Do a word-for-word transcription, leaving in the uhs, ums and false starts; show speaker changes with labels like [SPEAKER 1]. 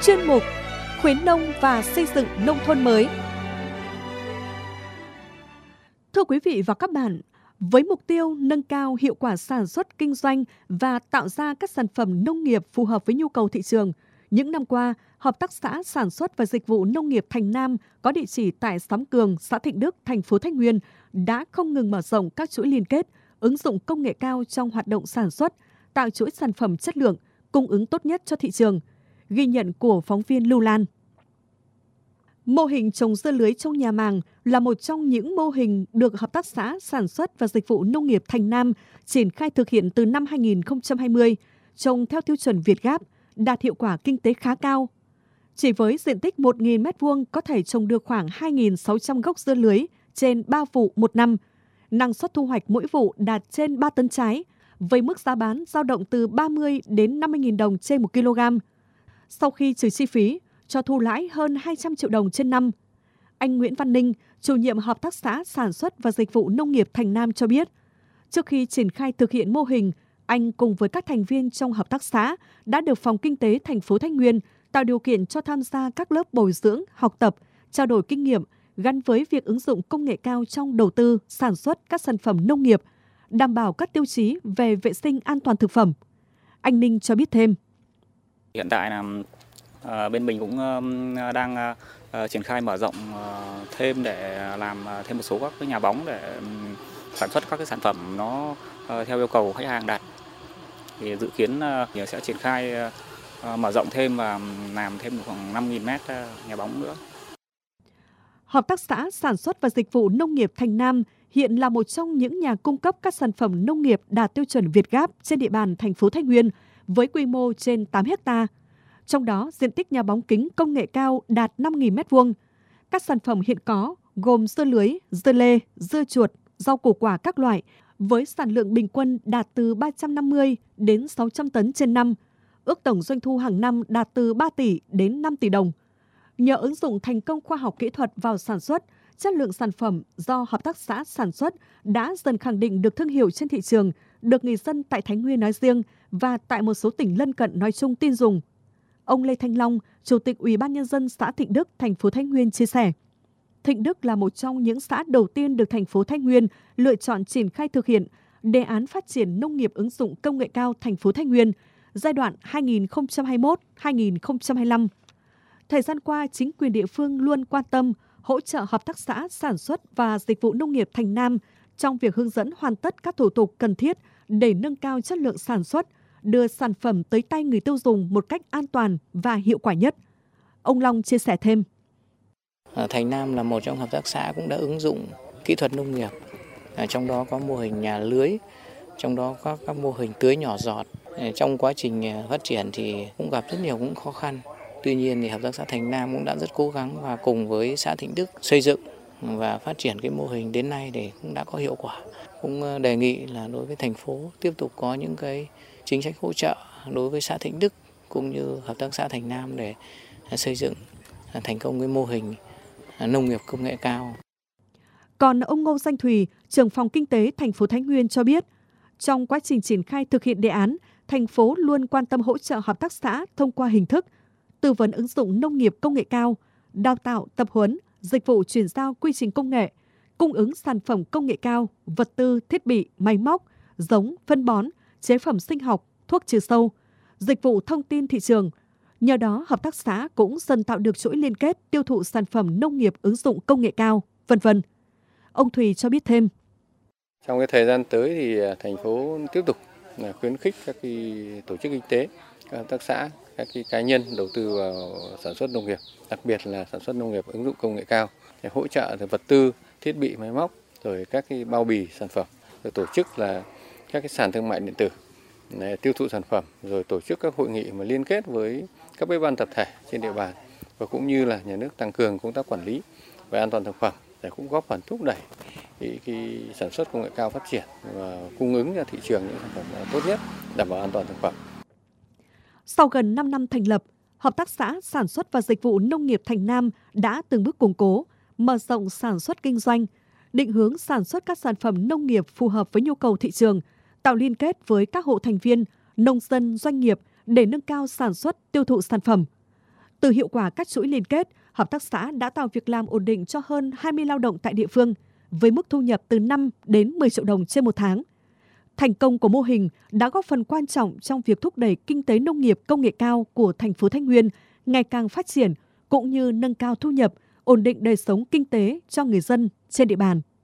[SPEAKER 1] chuyên mục khuyến nông và xây dựng nông thôn mới. Thưa quý vị và các bạn, với mục tiêu nâng cao hiệu quả sản xuất kinh doanh và tạo ra các sản phẩm nông nghiệp phù hợp với nhu cầu thị trường, những năm qua, Hợp tác xã Sản xuất và Dịch vụ Nông nghiệp Thành Nam có địa chỉ tại xóm Cường, xã Thịnh Đức, thành phố Thái Nguyên đã không ngừng mở rộng các chuỗi liên kết, ứng dụng công nghệ cao trong hoạt động sản xuất, tạo chuỗi sản phẩm chất lượng, cung ứng tốt nhất cho thị trường. Ghi nhận của phóng viên Lưu Lan. Mô hình trồng dưa lưới trong nhà màng là một trong những mô hình được Hợp tác xã Sản xuất và Dịch vụ Nông nghiệp Thành Nam triển khai thực hiện từ năm hai nghìn không trăm hai mươi, trồng theo tiêu chuẩn Việt Gáp, đạt hiệu quả kinh tế khá cao. Chỉ với diện tích một nghìn mét vuông có thể trồng được khoảng hai nghìn sáu trăm gốc dưa lưới trên ba vụ một năm. Năng suất thu hoạch mỗi vụ đạt trên ba tấn trái, với mức giá bán dao động từ ba mươi đến năm mươi nghìn đồng trên một kg. Sau khi trừ chi phí, cho thu lãi hơn hai trăm triệu đồng trên năm. Anh Nguyễn Văn Ninh, chủ nhiệm Hợp tác xã Sản xuất và Dịch vụ Nông nghiệp Thành Nam cho biết, trước khi triển khai thực hiện mô hình, anh cùng với các thành viên trong hợp tác xã đã được Phòng Kinh tế thành phố Thái Nguyên tạo điều kiện cho tham gia các lớp bồi dưỡng, học tập, trao đổi kinh nghiệm gắn với việc ứng dụng công nghệ cao trong đầu tư, sản xuất các sản phẩm nông nghiệp, đảm bảo các tiêu chí về vệ sinh an toàn thực phẩm. Anh Ninh cho biết thêm.
[SPEAKER 2] Hiện tại là uh, bên mình cũng uh, đang uh, triển khai mở rộng uh, thêm để làm uh, thêm một số các cái nhà bóng để um, sản xuất các cái sản phẩm nó uh, theo yêu cầu khách hàng đặt. Thì dự kiến uh, sẽ triển khai uh, mở rộng thêm và làm thêm khoảng năm nghìn mét uh, nhà bóng nữa.
[SPEAKER 1] Hợp tác xã Sản xuất và Dịch vụ Nông nghiệp Thành Nam hiện là một trong những nhà cung cấp các sản phẩm nông nghiệp đạt tiêu chuẩn Việt Gáp trên địa bàn thành phố Thái Nguyên với quy mô trên tám héc ta. Trong đó, diện tích nhà bóng kính công nghệ cao đạt năm nghìn mét vuông. Các sản phẩm hiện có gồm dưa lưới, dưa lê, dưa chuột, rau củ quả các loại với sản lượng bình quân đạt từ ba trăm năm mươi đến sáu trăm tấn trên năm. Ước tổng doanh thu hàng năm đạt từ ba tỷ đến năm tỷ đồng. Nhờ ứng dụng thành công khoa học kỹ thuật vào sản xuất, chất lượng sản phẩm do Hợp tác xã sản xuất đã dần khẳng định được thương hiệu trên thị trường, được người dân tại Thái Nguyên nói riêng và tại một số tỉnh lân cận nói chung tin dùng. Ông Lê Thanh Long, Chủ tịch Ủy ban Nhân dân xã Thịnh Đức, thành phố Thái Nguyên chia sẻ, Thịnh Đức là một trong những xã đầu tiên được thành phố Thái Nguyên lựa chọn triển khai thực hiện đề án phát triển nông nghiệp ứng dụng công nghệ cao thành phố Thái Nguyên giai đoạn hai nghìn không trăm hai mươi mốt đến hai nghìn không trăm hai mươi lăm. Thời gian qua, chính quyền địa phương luôn quan tâm, hỗ trợ Hợp tác xã Sản xuất và Dịch vụ Nông nghiệp Thành Nam trong việc hướng dẫn hoàn tất các thủ tục cần thiết để nâng cao chất lượng sản xuất, đưa sản phẩm tới tay người tiêu dùng một cách an toàn và hiệu quả nhất. Ông Long chia sẻ thêm.
[SPEAKER 3] Thành Nam là một trong hợp tác xã cũng đã ứng dụng kỹ thuật nông nghiệp, trong đó có mô hình nhà lưới, trong đó có các mô hình tưới nhỏ giọt. Trong quá trình phát triển thì cũng gặp rất nhiều cũng khó khăn. Tuy nhiên thì Hợp tác xã Thành Nam cũng đã rất cố gắng và cùng với xã Thịnh Đức xây dựng và phát triển cái mô hình đến nay để cũng đã có hiệu quả. Cũng đề nghị là đối với thành phố tiếp tục có những cái chính sách hỗ trợ đối với xã Thịnh Đức cũng như Hợp tác xã Thành Nam để xây dựng thành công cái mô hình nông nghiệp công nghệ cao.
[SPEAKER 1] Còn ông Ngô Danh Thùy, trưởng phòng kinh tế thành phố Thái Nguyên cho biết, trong quá trình triển khai thực hiện đề án, thành phố luôn quan tâm hỗ trợ hợp tác xã thông qua hình thức tư vấn ứng dụng nông nghiệp công nghệ cao, đào tạo, tập huấn, dịch vụ chuyển giao quy trình công nghệ, cung ứng sản phẩm công nghệ cao, vật tư, thiết bị, máy móc, giống, phân bón, chế phẩm sinh học, thuốc trừ sâu, dịch vụ thông tin thị trường. Nhờ đó, hợp tác xã cũng dần tạo được chuỗi liên kết tiêu thụ sản phẩm nông nghiệp ứng dụng công nghệ cao, vân vân. Ông Thùy cho biết thêm.
[SPEAKER 4] Trong cái thời gian tới thì thành phố tiếp tục khuyến khích các cái tổ chức kinh tế, các hợp tác xã, các cái cá nhân đầu tư vào sản xuất nông nghiệp, đặc biệt là sản xuất nông nghiệp ứng dụng công nghệ cao, để hỗ trợ về vật tư, thiết bị, máy móc, rồi các cái bao bì sản phẩm, rồi tổ chức là các cái sàn thương mại điện tử để tiêu thụ sản phẩm, rồi tổ chức các hội nghị mà liên kết với các bếp ăn tập thể trên địa bàn, và cũng như là nhà nước tăng cường công tác quản lý về an toàn thực phẩm để cũng góp phần thúc đẩy cái, cái sản xuất công nghệ cao phát triển và cung ứng ra thị trường những sản phẩm tốt nhất, đảm bảo an toàn thực phẩm.
[SPEAKER 1] Sau gần năm năm thành lập, Hợp tác xã Sản xuất và Dịch vụ Nông nghiệp Thành Nam đã từng bước củng cố, mở rộng sản xuất kinh doanh, định hướng sản xuất các sản phẩm nông nghiệp phù hợp với nhu cầu thị trường, tạo liên kết với các hộ thành viên, nông dân, doanh nghiệp để nâng cao sản xuất, tiêu thụ sản phẩm. Từ hiệu quả các chuỗi liên kết, hợp tác xã đã tạo việc làm ổn định cho hơn hai mươi lao động tại địa phương, với mức thu nhập từ năm đến mười triệu đồng trên một tháng. Thành công của mô hình đã góp phần quan trọng trong việc thúc đẩy kinh tế nông nghiệp công nghệ cao của thành phố Thái Nguyên ngày càng phát triển, cũng như nâng cao thu nhập, ổn định đời sống kinh tế cho người dân trên địa bàn.